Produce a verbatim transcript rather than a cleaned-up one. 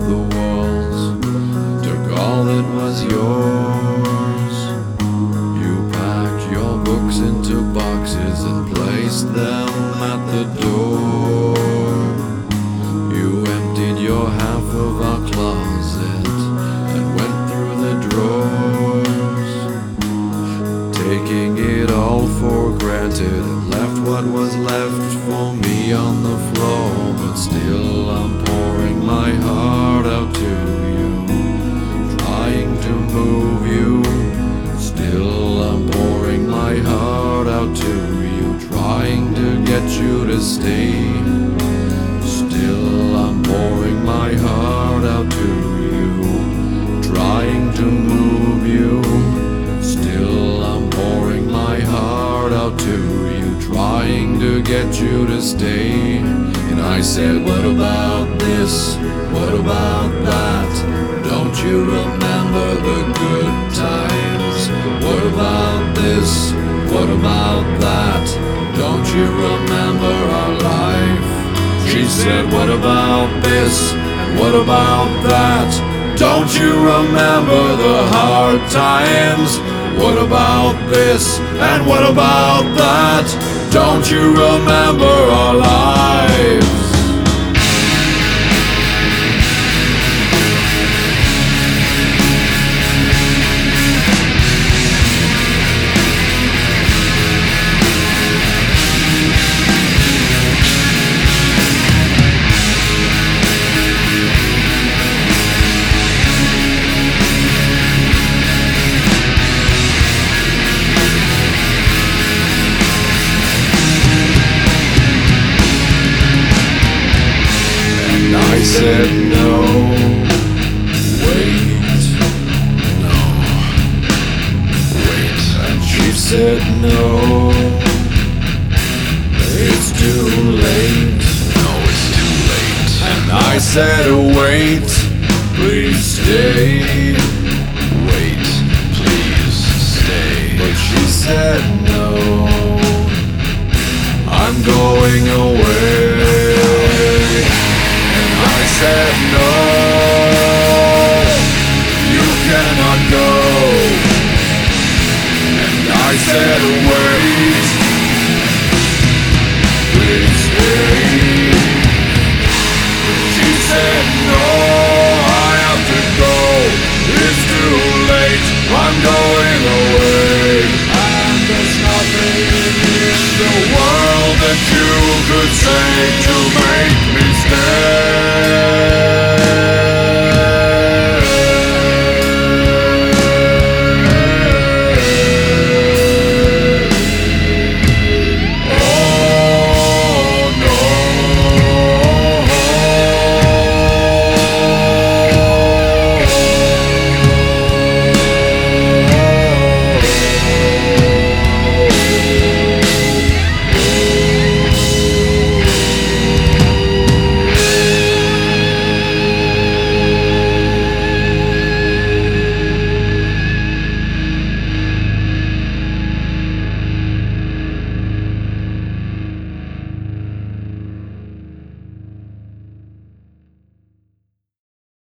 the walls, took all that was yours. You packed your books into boxes and placed them at the door. You emptied your half of our closet and went through the drawers, taking it all for granted, and left what was left for me on the floor. But still I'm pouring my heart out to you, trying to move you. Still I'm pouring my heart out to you, trying to get you to stay. Still I'm pouring my heart out to you, trying to move you. Still I'm pouring my heart out to you, trying to get you to stay. And I said, what about this? What about that? Don't you remember the good times? What about this? What about that? Don't you remember our life? She said, what about this? And what about that? Don't you remember the hard times? What about this? And what about that? Don't you remember our lives? I said no, wait, no, wait. And she said no, it's too late. No, it's too late. And I said wait, please stay. Wait, please stay. But she said no, I'm going away. I said no, you cannot go. And I said wait, please stay. She said no, I have to go. It's too late, I'm going away. And there's nothing in the world that you could say to make me stay.